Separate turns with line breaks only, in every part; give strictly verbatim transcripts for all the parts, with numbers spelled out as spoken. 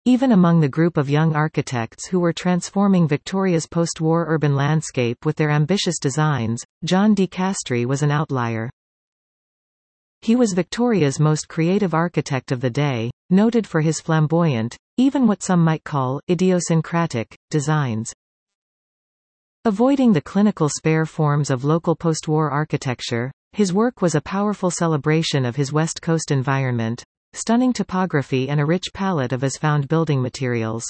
Even among the group of young architects who were transforming Victoria's post-war urban landscape with their ambitious designs, John de Castries was an outlier. He was Victoria's most creative architect of the day, noted for his flamboyant, even what some might call idiosyncratic, designs. Avoiding the clinical spare forms of local post-war architecture, his work was a powerful celebration of his West Coast environment, stunning topography and a rich palette of his found building materials.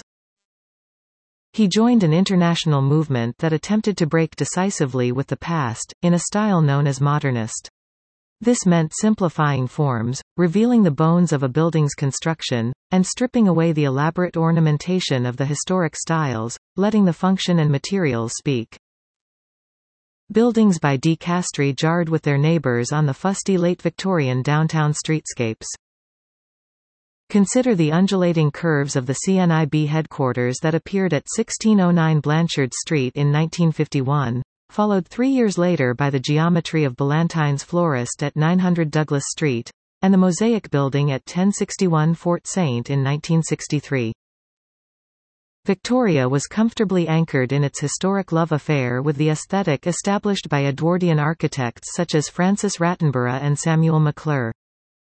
He joined an international movement that attempted to break decisively with the past, in a style known as modernist. This meant simplifying forms, revealing the bones of a building's construction, and stripping away the elaborate ornamentation of the historic styles, letting the function and materials speak. Buildings by de Castries jarred with their neighbours on the fusty late Victorian downtown streetscapes. Consider the undulating curves of the C N I B headquarters that appeared at sixteen oh nine Blanchard Street in nineteen fifty-one, followed three years later by the geometry of Ballantyne's florist at nine hundred Douglas Street, and the Mosaic Building at ten sixty-one Fort Saint in nineteen sixty-three. Victoria was comfortably anchored in its historic love affair with the aesthetic established by Edwardian architects such as Francis Rattenborough and Samuel McClure.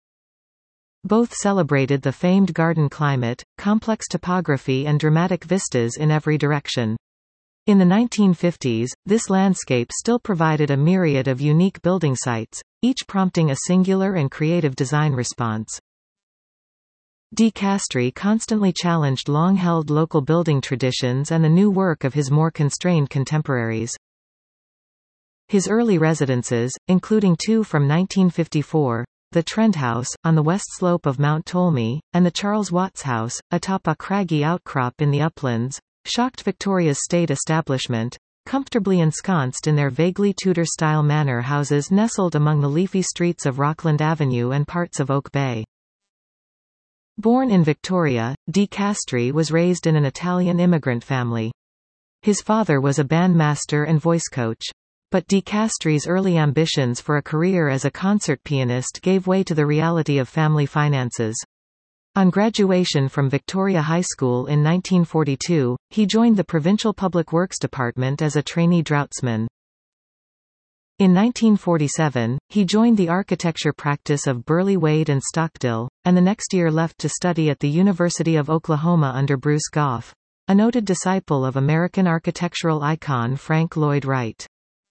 Both celebrated the famed garden climate, complex topography and dramatic vistas in every direction. In the nineteen fifties, this landscape still provided a myriad of unique building sites, each prompting a singular and creative design response. De Castries constantly challenged long-held local building traditions and the new work of his more constrained contemporaries. His early residences, including two from nineteen fifty-four, the Trent House, on the west slope of Mount Ptolemy, and the Charles Watts House, atop a craggy outcrop in the uplands, shocked Victoria's state establishment, comfortably ensconced in their vaguely Tudor-style manor houses nestled among the leafy streets of Rockland Avenue and parts of Oak Bay. Born in Victoria, de Castries was raised in an Italian immigrant family. His father was a bandmaster and voice coach. But de Castries' early ambitions for a career as a concert pianist gave way to the reality of family finances. On graduation from Victoria High School in nineteen forty-two, he joined the Provincial Public Works Department as a trainee draughtsman. In nineteen forty-seven, he joined the architecture practice of Burley Wade and Stockdill, and the next year left to study at the University of Oklahoma under Bruce Goff, a noted disciple of American architectural icon Frank Lloyd Wright.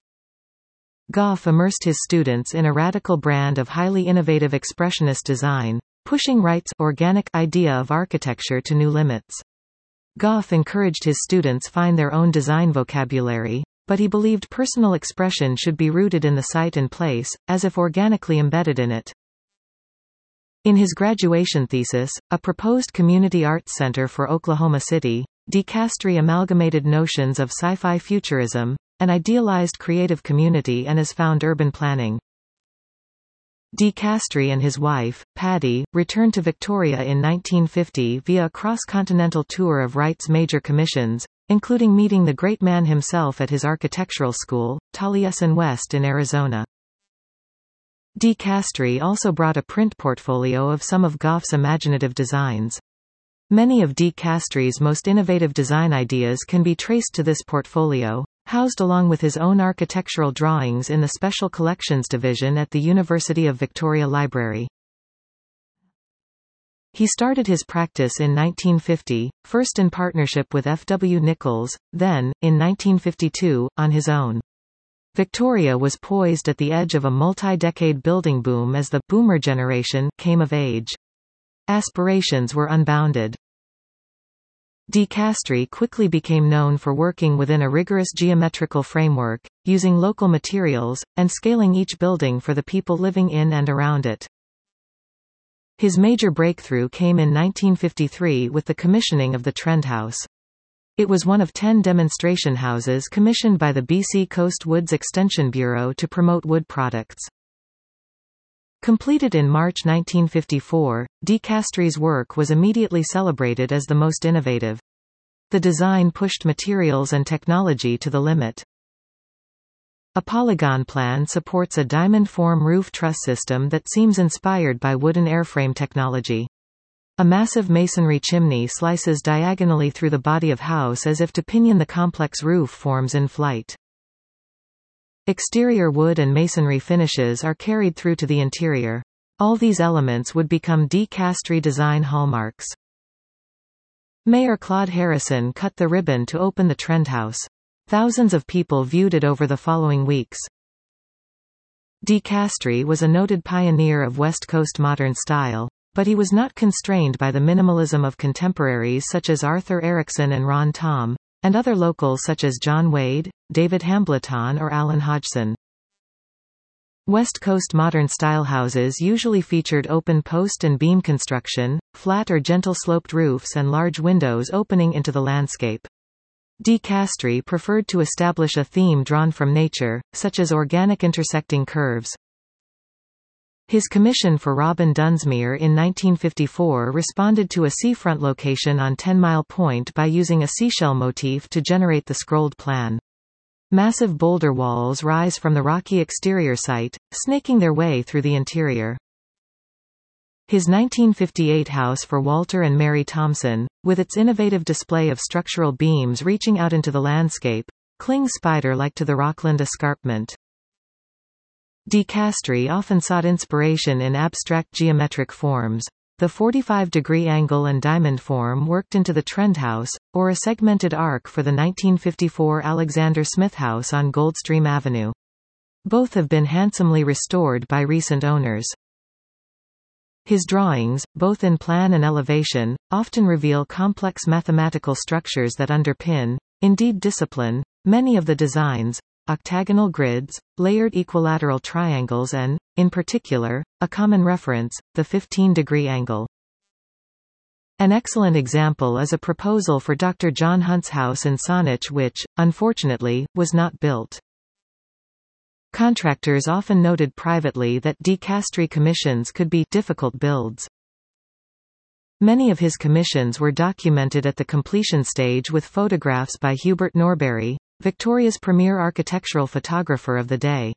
Goff immersed his students in a radical brand of highly innovative expressionist design, pushing Wright's organic idea of architecture to new limits. Goff encouraged his students find their own design vocabulary, but he believed personal expression should be rooted in the site and place, as if organically embedded in it. In his graduation thesis, A Proposed Community Arts Center for Oklahoma City, de Castries amalgamated notions of sci-fi futurism, an idealized creative community and as found urban planning. De Castries and his wife, Patty, returned to Victoria in nineteen fifty via a cross-continental tour of Wright's major commissions, including meeting the great man himself at his architectural school, Taliesin West in Arizona. De Castries also brought a print portfolio of some of Goff's imaginative designs. Many of de Castries' most innovative design ideas can be traced to this portfolio, housed along with his own architectural drawings in the Special Collections Division at the University of Victoria Library. He started his practice in nineteen fifty, first in partnership with F W Nichols, then, in nineteen fifty-two, on his own. Victoria was poised at the edge of a multi-decade building boom as the «boomer generation» came of age. Aspirations were unbounded. De Castries quickly became known for working within a rigorous geometrical framework, using local materials, and scaling each building for the people living in and around it. His major breakthrough came in nineteen fifty-three with the commissioning of the Trent House. It was one of ten demonstration houses commissioned by the B C Coast Woods Extension Bureau to promote wood products. Completed in March nineteen fifty-four, de Castries' work was immediately celebrated as the most innovative. The design pushed materials and technology to the limit. A polygon plan supports a diamond form roof truss system that seems inspired by wooden airframe technology. A massive masonry chimney slices diagonally through the body of house as if to pinion the complex roof forms in flight. Exterior wood and masonry finishes are carried through to the interior. All these elements would become De Castries design hallmarks. Mayor Claude Harrison cut the ribbon to open the Trend House. Thousands of people viewed it over the following weeks. De Castries was a noted pioneer of West Coast modern style, but he was not constrained by the minimalism of contemporaries such as Arthur Erickson and Ron Tom, and other locals such as John Wade, David Hambleton or Alan Hodgson. West Coast modern style houses usually featured open post and beam construction, flat or gentle sloped roofs and large windows opening into the landscape. De Castries preferred to establish a theme drawn from nature, such as organic intersecting curves. His commission for Robin Dunsmuir in nineteen fifty-four responded to a seafront location on Ten Mile Point by using a seashell motif to generate the scrolled plan. Massive boulder walls rise from the rocky exterior site, snaking their way through the interior. His nineteen fifty-eight house for Walter and Mary Thompson, with its innovative display of structural beams reaching out into the landscape, clings spider-like to the Rockland escarpment. De Castries often sought inspiration in abstract geometric forms. The forty-five degree angle and diamond form worked into the Trend House, or a segmented arc for the nineteen fifty-four Alexander Smith House on Goldstream Avenue. Both have been handsomely restored by recent owners. His drawings, both in plan and elevation, often reveal complex mathematical structures that underpin, indeed discipline, many of the designs: octagonal grids, layered equilateral triangles and, in particular, a common reference, the fifteen degree angle. An excellent example is a proposal for Doctor John Hunt's house in Saanich which, unfortunately, was not built. Contractors often noted privately that De Castries commissions could be difficult builds. Many of his commissions were documented at the completion stage with photographs by Hubert Norbury, Victoria's premier architectural photographer of the day.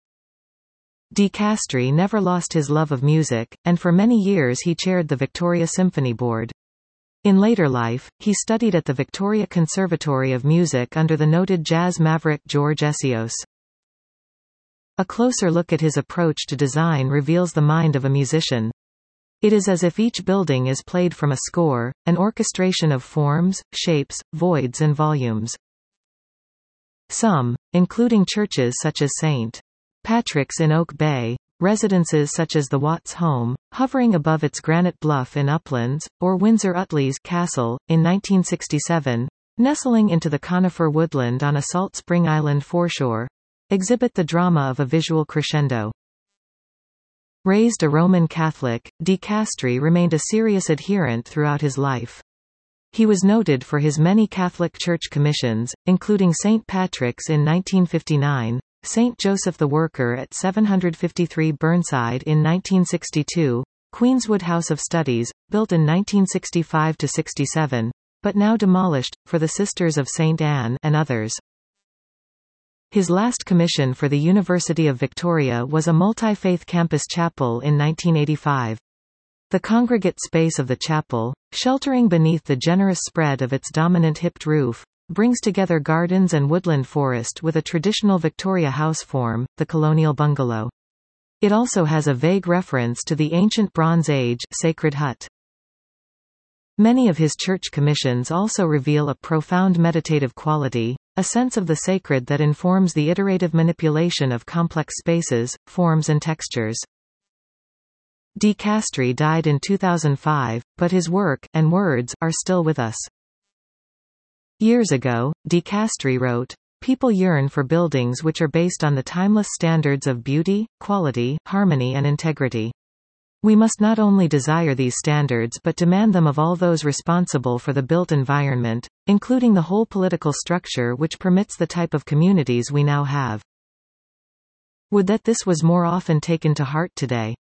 De Castries never lost his love of music, and for many years he chaired the Victoria Symphony Board. In later life, he studied at the Victoria Conservatory of Music under the noted jazz maverick George Essios. A closer look at his approach to design reveals the mind of a musician. It is as if each building is played from a score, an orchestration of forms, shapes, voids and volumes. Some, including churches such as Saint Patrick's in Oak Bay, residences such as the Watts Home, hovering above its granite bluff in Uplands, or Windsor Utley's Castle, in nineteen sixty-seven, nestling into the conifer woodland on a Salt Spring Island foreshore, exhibit the drama of a visual crescendo. Raised a Roman Catholic, De Castries remained a serious adherent throughout his life. He was noted for his many Catholic Church commissions, including Saint Patrick's in nineteen fifty-nine, Saint Joseph the Worker at seven fifty-three Burnside in nineteen sixty-two, Queenswood House of Studies, built in nineteen sixty-five to sixty-seven, but now demolished, for the Sisters of Saint Anne and others. His last commission for the University of Victoria was a multi-faith campus chapel in nineteen eighty-five. The congregate space of the chapel, sheltering beneath the generous spread of its dominant hipped roof, brings together gardens and woodland forest with a traditional Victoria house form, the colonial bungalow. It also has a vague reference to the ancient Bronze Age sacred hut. Many of his church commissions also reveal a profound meditative quality, a sense of the sacred that informs the iterative manipulation of complex spaces, forms and textures. De Castries died in two thousand five, but his work and words are still with us. Years ago, De Castries wrote, "People yearn for buildings which are based on the timeless standards of beauty, quality, harmony and integrity. We must not only desire these standards but demand them of all those responsible for the built environment, including the whole political structure which permits the type of communities we now have." Would that this was more often taken to heart today.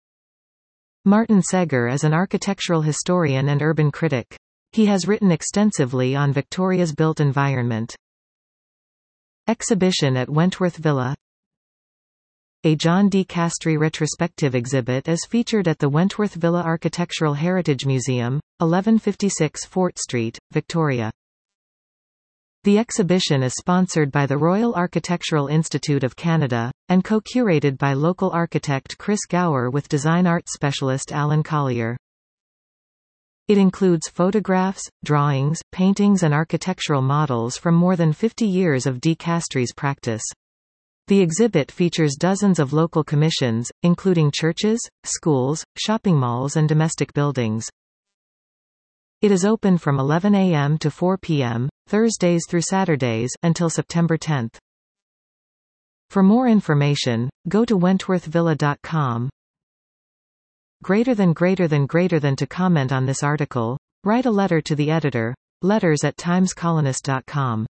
Martin Seger is an architectural historian and urban critic. He has written extensively on Victoria's built environment. Exhibition at Wentworth Villa. A John D. Castry retrospective exhibit is featured at the Wentworth Villa Architectural Heritage Museum, eleven fifty-six Fort Street, Victoria. The exhibition is sponsored by the Royal Architectural Institute of Canada, and co-curated by local architect Chris Gower with design arts specialist Alan Collier. It includes photographs, drawings, paintings and architectural models from more than fifty years of D. Castry's practice. The exhibit features dozens of local commissions, including churches, schools, shopping malls and domestic buildings. It is open from eleven a m to four p m, Thursdays through Saturdays, until September tenth. For more information, go to wentworth villa dot com. Greater than greater than greater than to comment on this article, write a letter to the editor, letters at times colonist dot com.